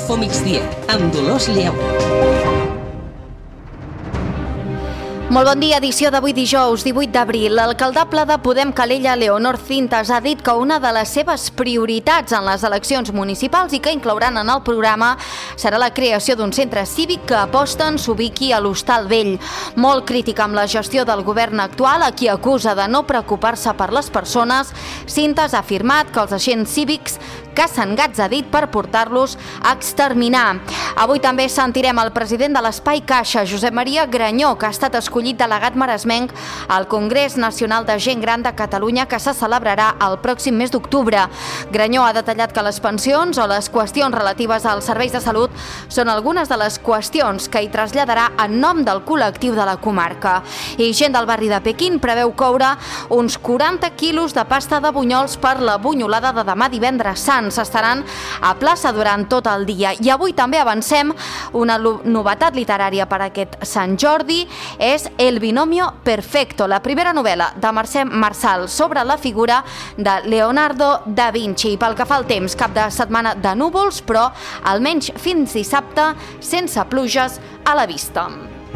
Info Migdia, amb Dolors Lleó. Molt bon dia, edició d'avui dijous, 18 d'abril. L'alcaldable de Podem Calella, Leonor Cintas, ha dit que una de les seves prioritats en les eleccions municipals i que inclouran en el programa serà la creació d'un centre cívic que aposten s'ubiqui a l'Hostal Vell. Molt crítica amb la gestió del govern actual, a qui acusa de no preocupar-se per les persones, Cintas ha afirmat que els agents cívics cacen gats, ha dit, per portar-los a exterminar. Avui també sentirem el president de l'Espai Caixa, Josep Maria Granyó, que ha estat escollit delegat maresmenc al Congrés Nacional de Gent Gran de Catalunya, que se celebrarà el pròxim mes d'octubre. Granyó ha detallat que les pensions o les qüestions relatives als serveis de salut són algunes de les qüestions que hi traslladarà en nom del col·lectiu de la comarca. I gent del barri de Pequín preveu coure uns 40 quilos de pasta de bunyols per la bunyolada de demà divendres sant. Estaran a plaça durant tot el dia. I avui també avancem una novetat literària per aquest Sant Jordi, és El binomio perfecto, la primera novel·la de Mercè Marçal sobre la figura de Leonardo da Vinci. Pel que fa al temps, cap de setmana de núvols, però almenys fins dissabte sense pluges a la vista.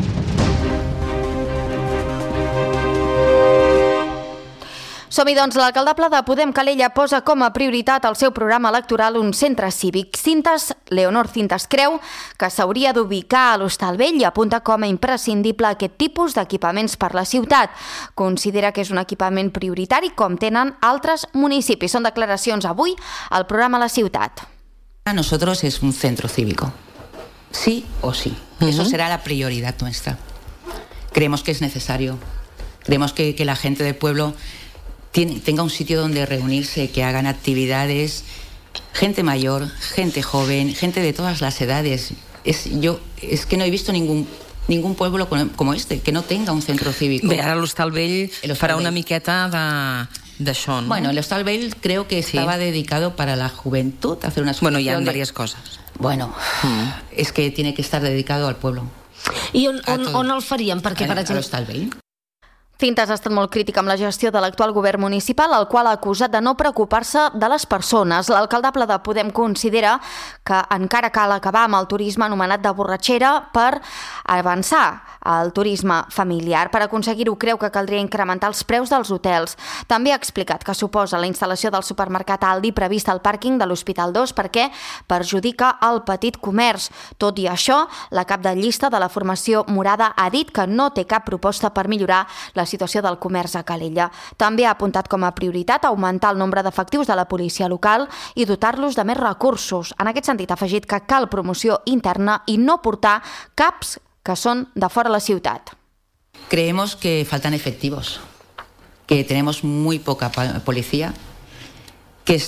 Som-hi, doncs, l'alcaldable de Podem Calella posa com a prioritat al seu programa electoral un centre cívic. Leonor Cintas creu que s'hauria d'ubicar a l'Hostal Vell i apunta com a imprescindible aquest tipus d'equipaments per la ciutat. Considera que és un equipament prioritari com tenen altres municipis. Són declaracions avui al programa La Ciutat. A nosotros es un centro cívico, sí o sí. Eso será la prioridad nuestra. Creemos que es necesario. Creemos que la gente del pueblo tenga un sitio donde reunirse, que hagan actividades, gente mayor, gente joven, gente de todas las edades. Es que no he visto ningún pueblo como este que no tenga un centro cívico. Bé, ara l'Hostal Vell farà una miqueta d'això, ¿no? Bueno, el Hostal Vell creo que estaba dedicado para la juventud, hacer una Bueno, hi ha varias cosas. Bueno, es que tiene que estar dedicado al pueblo. I on el faríem? Perquè, per exemple, a l'Hostal Vell. Cintas ha estat molt crítica amb la gestió de l'actual govern municipal, el qual ha acusat de no preocupar-se de les persones. L'alcaldable de Podem considera que encara cal acabar amb el turisme anomenat de borratxera per avançar al turisme familiar. Per aconseguir-ho, creu que caldria incrementar els preus dels hotels. També ha explicat que suposa la instal·lació del supermercat Aldi prevista al pàrquing de l'Hospital 2 perquè perjudica el petit comerç. Tot i això, la cap de llista de la formació Morada ha dit que no té cap proposta per millorar la situació del comerç a Calella. També ha apuntat com a prioritat augmentar el nombre d'efectius de la policia local i dotar-los de més recursos. En aquest sentit, ha afegit que cal promoció interna i no portar caps que són de fora la ciutat. Creemos que faltan efectivos, que tenemos muy poca policía, que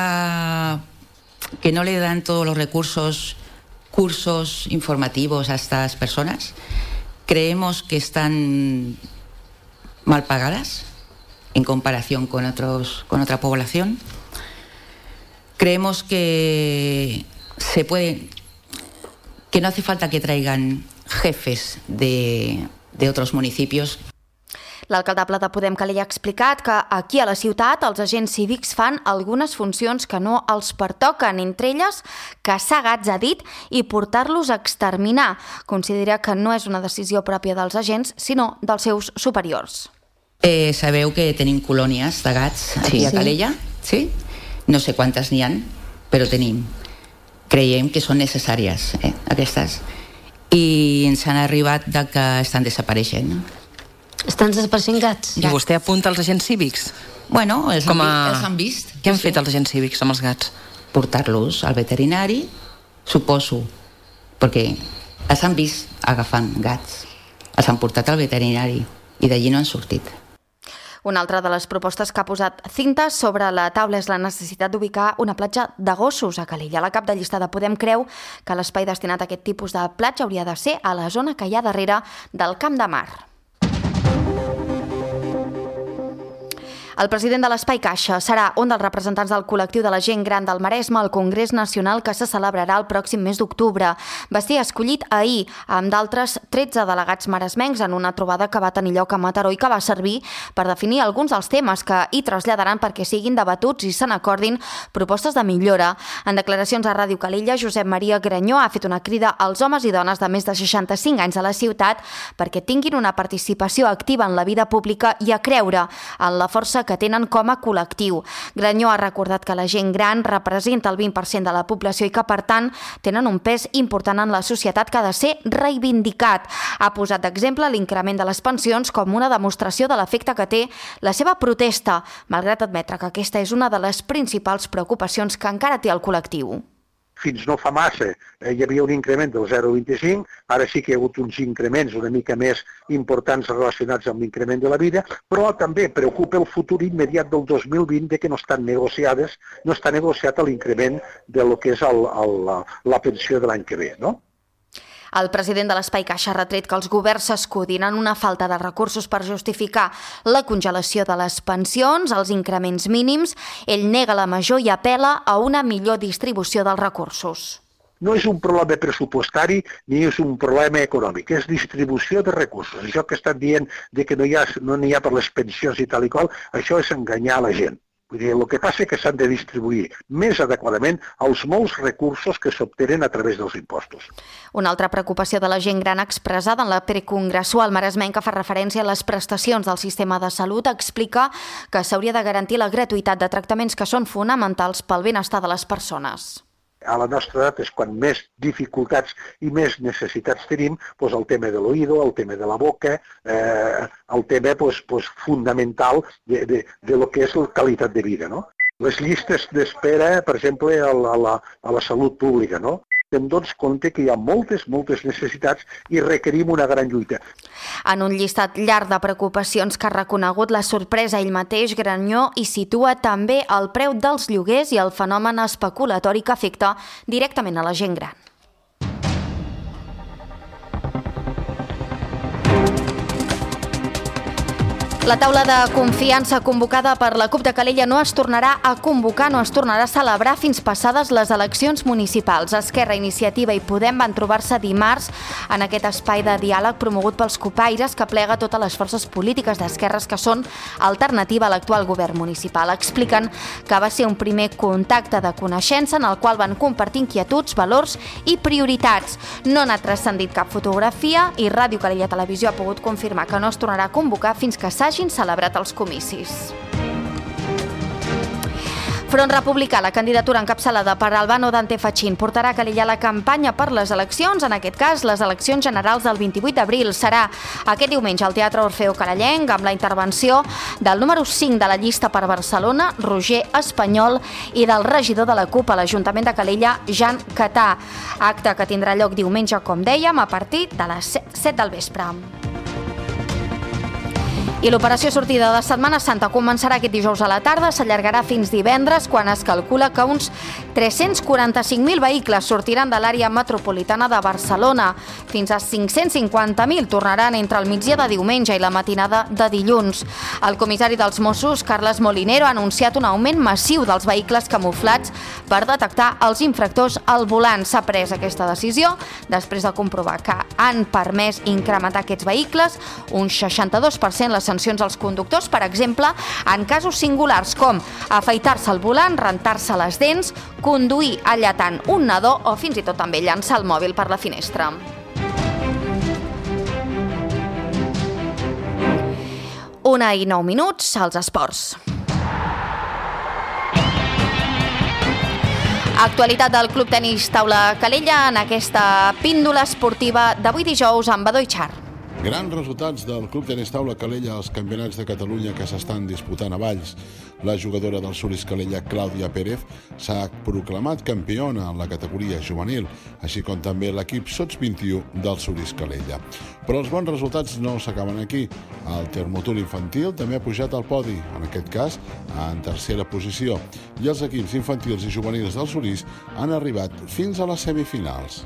no le dan todos los recursos, cursos informativos a estas personas. Creemos que están mal pagadas en comparación con otra población. Creemos que que no hace falta que traigan jefes de otros municipios. L'alcaldable de Podem Calella ha explicat que aquí a la ciutat els agents cívics fan algunes funcions que no els pertoquen, entre elles caçar gats, ha dit, i portar-los a exterminar. Considera que no és una decisió pròpia dels agents, sinó dels seus superiors. Sabeu que tenim colònies de gats aquí a Calella? Sí? No sé quantes n'hi ha, però tenim. Creiem que són necessàries, aquestes. I ens han arribat que estan desapareixent. Estan desapareixent gats? I vostè apunta als agents cívics? Bueno, els han vist. Què han fet els agents cívics amb els gats? Portar-los al veterinari, suposo, perquè els han vist agafant gats. Els han portat al veterinari i d'allí no han sortit. Una altra de les propostes que ha posat Cintas sobre la taula és la necessitat d'ubicar una platja de gossos a Calella. La cap de llista de Podem creu que l'espai destinat a aquest tipus de platja hauria de ser a la zona que hi ha darrere del Camp de Mar. El president de l'Espai Caixa serà un dels representants del col·lectiu de la gent gran del Maresme al Congrés Nacional que se celebrarà el pròxim mes d'octubre. Va ser escollit ahir amb d'altres 13 delegats maresmencs en una trobada que va tenir lloc a Mataró i que va servir per definir alguns dels temes que hi traslladaran perquè siguin debatuts i se n'acordin propostes de millora. En declaracions a Ràdio Calella, Josep Maria Granyó ha fet una crida als homes i dones de més de 65 anys a la ciutat perquè tinguin una participació activa en la vida pública i a creure en la força que tenen com a col·lectiu. Granyó ha recordat que la gent gran representa el 20% de la població i que, per tant, tenen un pes important en la societat que ha de ser reivindicat. Ha posat d'exemple l'increment de les pensions com una demostració de l'efecte que té la seva protesta, malgrat admetre que aquesta és una de les principals preocupacions que encara té el col·lectiu. Fins no fa massa hi havia un increment del 0,25, ara sí que hi ha hagut uns increments una mica més importants relacionats amb l'increment de la vida, però també preocupa el futur immediat del 2020 de que no està negociat l'increment de lo que és la pensió de l'any que ve, no? El president de l'Espai Caixa ha retret que els governs s'escudin en una falta de recursos per justificar la congelació de les pensions, els increments mínims. Ell nega la major i apela a una millor distribució dels recursos. No és un problema pressupostari ni és un problema econòmic, és distribució de recursos. Això que estan dient de que no n'hi ha per les pensions i tal i qual, això és enganyar la gent. Vull dir, el que passa és que s'han de distribuir més adequadament els molts recursos que s'obtenen a través dels impostos. Una altra preocupació de la gent gran expressada en la precongressual maresmenca que fa referència a les prestacions del sistema de salut explica que s'hauria de garantir la gratuïtat de tractaments que són fonamentals pel benestar de les persones. A la nostra edat és quan més dificultats i més necessitats tenim, doncs el tema de l'oïdo, el tema de la boca, el tema fundamental de lo que és la qualitat de vida, no? Les llistes d'espera, per exemple, a la salut pública, no? Em dones compte que hi ha moltes necessitats i requerim una gran lluita. En un llistat llarg de preocupacions que ha reconegut la sorpresa ell mateix, Granyó hi situa també el preu dels lloguers i el fenomen especulatori que afecta directament a la gent gran. La taula de confiança convocada per la CUP de Calella no es tornarà a celebrar fins passades les eleccions municipals. Esquerra, Iniciativa i Podem van trobar-se dimarts en aquest espai de diàleg promogut pels copaires que plega totes les forces polítiques d'esquerres que són alternativa a l'actual govern municipal. Expliquen que va ser un primer contacte de coneixença en el qual van compartir inquietuds, valors i prioritats. No n'ha transcendit cap fotografia i Ràdio Calella Televisió ha pogut confirmar que no es tornarà a convocar fins que s'hagin celebrat els comicis. Front Republicà, la candidatura encapçalada per Albano Dante Fachin, portarà a Calella la campanya per les eleccions, en aquest cas les eleccions generals del 28 d'abril. Serà aquest diumenge al Teatre Orfeo Calellenc amb la intervenció del número 5 de la llista per Barcelona, Roger Espanyol, i del regidor de la CUP a l'Ajuntament de Calella, Jan Catà. Acte que tindrà lloc diumenge, com dèiem, a partir de les 7 del vespre. I l'operació sortida de Setmana Santa començarà aquest dijous a la tarda, s'allargarà fins divendres, quan es calcula que uns 345.000 vehicles sortiran de l'àrea metropolitana de Barcelona. Fins a 550.000 tornaran entre el migdia de diumenge i la matinada de dilluns. El comissari dels Mossos, Carles Molinero, ha anunciat un augment massiu dels vehicles camuflats per detectar els infractors al volant. S'ha pres aquesta decisió després de comprovar que han permès incrementar aquests vehicles un 62% les sancions als conductors, per exemple, en casos singulars com afaitar-se el volant, rentar-se les dents, conduir alletant un nadó o fins i tot també llançar el mòbil per la finestra. Una i 9 minuts, als esports. Actualitat del Club Tenis Taula Calella en aquesta píndola esportiva d'avui dijous amb Badó i Char. Grans resultats del Club Tenis Taula Calella als campionats de Catalunya que s'estan disputant a Valls. La jugadora del Suris Calella, Clàudia Pérez, s'ha proclamat campiona en la categoria juvenil, així com també l'equip Sots 21 del Suris Calella. Però els bons resultats no s'acaben aquí. El Termotul infantil també ha pujat al podi, en aquest cas en tercera posició, i els equips infantils i juvenils del Suris han arribat fins a les semifinals.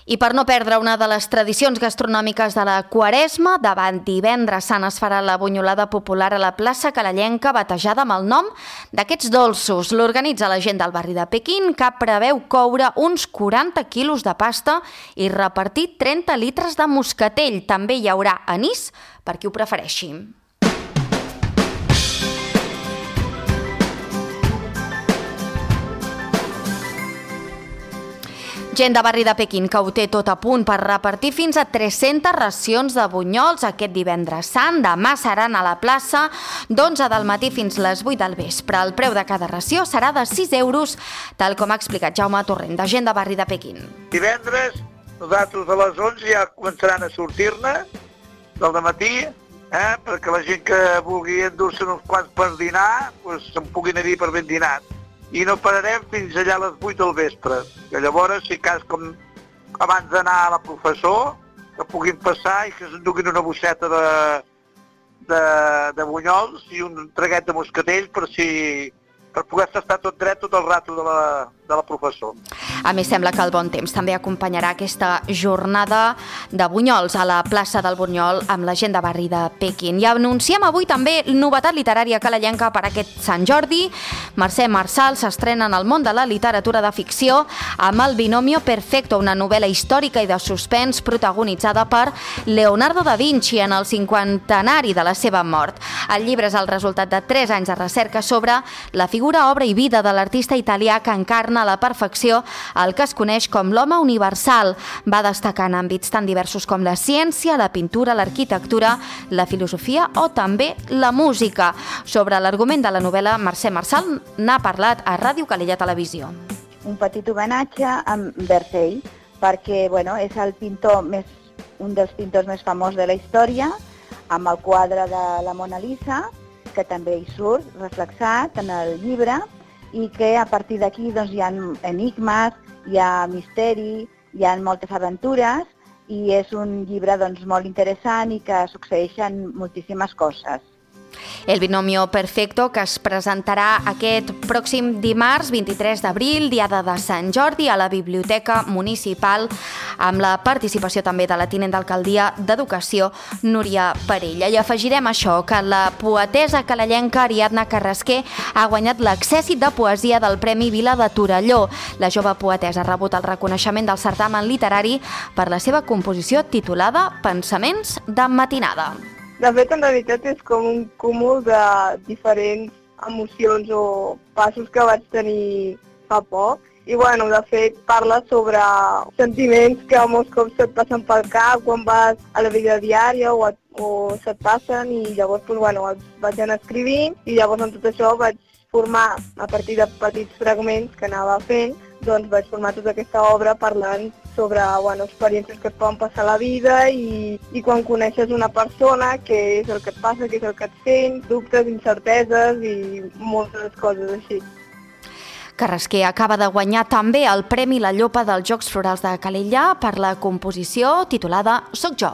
I per no perdre una de les tradicions gastronòmiques de la Quaresma, davant Divendres Sant es farà la bunyolada popular a la plaça Calellenca, batejada amb el nom d'aquests dolços. L'organitza la gent del barri de Pequín, que preveu coure uns 40 quilos de pasta i repartir 30 litres de moscatell. També hi haurà anís per qui ho prefereixi. Gent de barri de Pequín que ho té tot a punt per repartir fins a 300 racions de bunyols aquest Divendres Sant. Demà seran a la plaça d'11 del matí fins les 8 del vespre. El preu de cada ració serà de 6 euros, tal com ha explicat Jaume Torrent, de Gent de barri de Pequín. Divendres, nosaltres a les 11 ja començaran a sortir-ne del dematí, perquè la gent que vulgui endur-se uns quants per dinar, se'n puguin anar per ben dinat. I no pararem fins allà a les 8 del vespre, que llavors, si cas com abans d'anar a la professor, que puguin passar i que s'enduguin una bosseta de bunyols i un traguet de moscatells per poder estar tot dret tot el rato de la professor. A més, sembla que el bon temps també acompanyarà aquesta jornada de bunyols a la plaça del Bunyol amb la gent de barri de Pequín. I anunciem avui també novetat literària calellenca per aquest Sant Jordi. Mercè Marçal s'estrena en el món de la literatura de ficció amb El binomio perfecto, una novel·la històrica i de suspens protagonitzada per Leonardo da Vinci en el 50enari de la seva mort. El llibre és el resultat de 3 anys de recerca sobre la figura, obra i vida de l'artista italià que encarna a la perfecció el que es coneix com l'home universal. Va destacar en àmbits tan diversos com la ciència, la pintura, l'arquitectura, la filosofia o també la música. Sobre l'argument de la novel·la, Mercè Marçal n'ha parlat a Ràdio Calella Televisió. Un petit homenatge a Bercell, perquè és el pintor un dels pintors més famosos de la història, amb el quadre de la Mona Lisa, que també hi surt reflexat en el llibre, i que a partir d'aquí hi ha enigmes, hi ha misteri, hi ha moltes aventures, i és un llibre molt interessant i que succeeixen moltíssimes coses. El binomio perfecto, que es presentarà aquest pròxim dimarts 23 d'abril, diada de Sant Jordi, a la Biblioteca Municipal, amb la participació també de la tinent d'alcaldia d'Educació, Núria Parella. I afegirem això, que la poetessa calellenca Ariadna Carrasquer ha guanyat l'Accèssit de Poesia del Premi Vila de Torelló. La jove poetessa ha rebut el reconeixement del certamen literari per la seva composició titulada Pensaments de matinada. De fet, en realitat és com un cúmul de diferents emocions o passos que vaig tenir fa poc. I, de fet, parla sobre sentiments que molts cops se't passen pel cap quan vas a la vida diària o se't passen, i llavors els vaig anar escrivint, i llavors en tot això vaig formar, a partir de petits fragments que anava fent, vaig formar tota aquesta obra parlant sobre experiències que et poden passar a la vida i quan coneixes una persona, què és el que et passa, què és el que et sent, dubtes, incerteses i moltes coses així. Carrasquer acaba de guanyar també el Premi La Llopa dels Jocs Florals de Calella per la composició titulada Soc jo.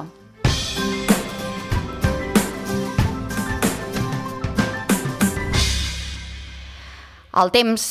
El temps.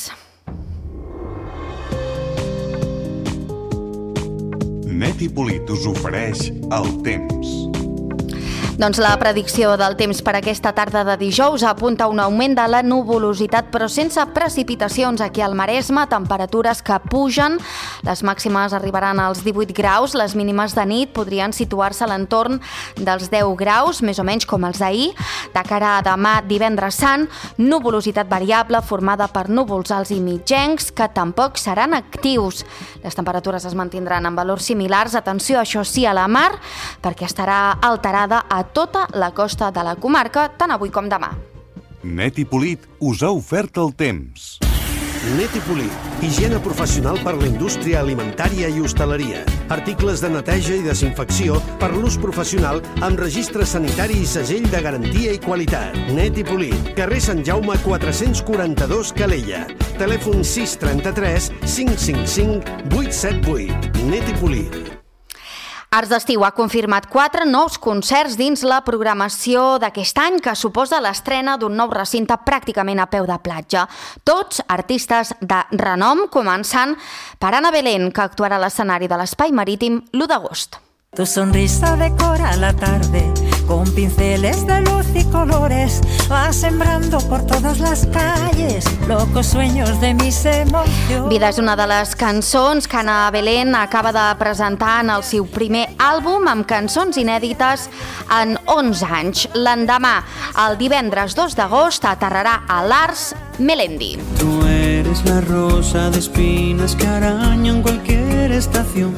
Net i Polit us ofereix el temps. Doncs la predicció del temps per aquesta tarda de dijous apunta un augment de la nuvolositat, però sense precipitacions aquí al Maresme, temperatures que pugen. Les màximes arribaran als 18 graus, les mínimes de nit podrien situar-se a l'entorn dels 10 graus, més o menys com els d'ahir. De cara a demà, Divendres Sant, nuvolositat variable formada per núvols alts i mitjencs que tampoc seran actius. Les temperatures es mantindran en valors similars, atenció, això sí, a la mar, perquè estarà alterada a tota la costa de la comarca, tant avui com demà. Net i Polit us ha ofert el temps. Net i Polit, higiene professional per la indústria alimentària i hostaleria. Articles de neteja i desinfecció per l'ús professional amb registre sanitari i segell de garantia i qualitat. Net i Polit, carrer Sant Jaume 442 Calella. Telèfon 633 555 878. Net i Polit. Arts d'Estiu ha confirmat 4 nous concerts dins la programació d'aquest any, que suposa l'estrena d'un nou recinte pràcticament a peu de platja. Tots artistes de renom, començant per Ana Belén, que actuarà a l'escenari de l'Espai Marítim l'1 d'agost. Tu sonrisa decora la tarde con pinceles de luz y colores, va sembrando por todas las calles locos sueños de mis emociones. Vida és una de les cançons que Ana Belén acaba de presentar en el seu primer àlbum amb cançons inèdites en 11 anys. L'endemà, el divendres 2 d'agost, aterrarà a l'Ars Melendi. Tu eres la rosa de espinas que arañan cualquier estación.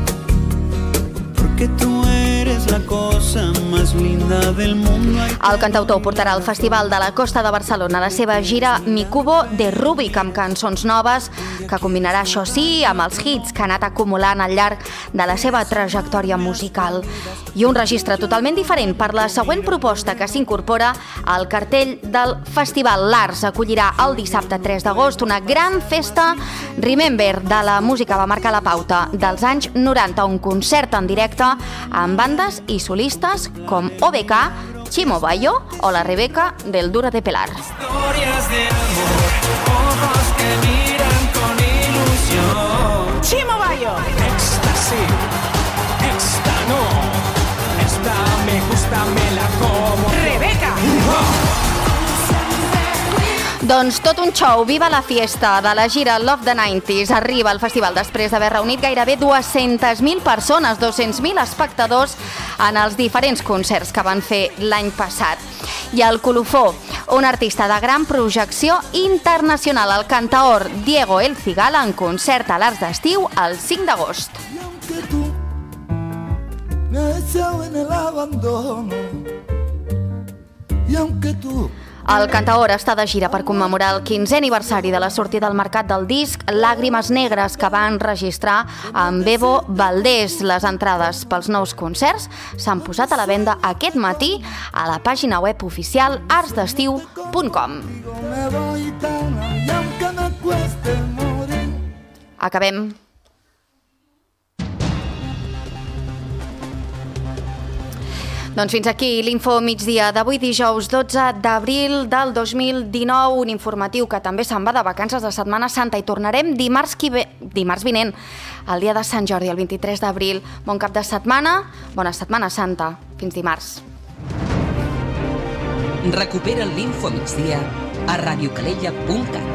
Que tú eres la cosa más linda del mundo. El cantautor portarà al Festival de la Costa de Barcelona la seva gira Mi Cubo de Rubik, amb cançons noves que combinarà, això sí, amb els hits que ha anat acumulant al llarg de la seva trajectòria musical. I un registre totalment diferent per la següent proposta que s'incorpora al cartell del festival. L'Ars acollirà el dissabte 3 d'agost una gran festa Remember de la música va marcar la pauta dels anys 90, un concert en directe amb bandes i solistes com OBK, Chimo Bayo o la Rebeca del Dura de Pelar. Historias de amor, ojos que miran con ilusión. Chimo Bayo. Éxtasis, esta no, esta me gusta, me la como. Rebeca. Doncs tot un show, viva la fiesta de la gira Love the 90s. Arriba al festival després d'haver reunit gairebé 200.000 persones, 200.000 espectadors en els diferents concerts que van fer l'any passat. I el colofó, un artista de gran projecció internacional, el cantaor Diego El Cigala, en concert a l'Arts d'Estiu el 5 d'agost. Me has echado en el abandono y aunque tú El cantaor està de gira per commemorar el 15è aniversari de la sortida al mercat del disc Làgrimes Negres, que va enregistrar amb Bebo Valdés. Les entrades pels nous concerts s'han posat a la venda aquest matí a la pàgina web oficial artsdestiu.com. Acabem. Doncs fins aquí l'info migdia d'avui, dijous 12 d'abril del 2019, un informatiu que també se'n va de vacances de Setmana Santa i tornarem dimarts vinent, el dia de Sant Jordi, el 23 d'abril. Bon cap de setmana, bona Setmana Santa. Fins dimarts. Recupera l'Info Migdia a radiocalella.cat.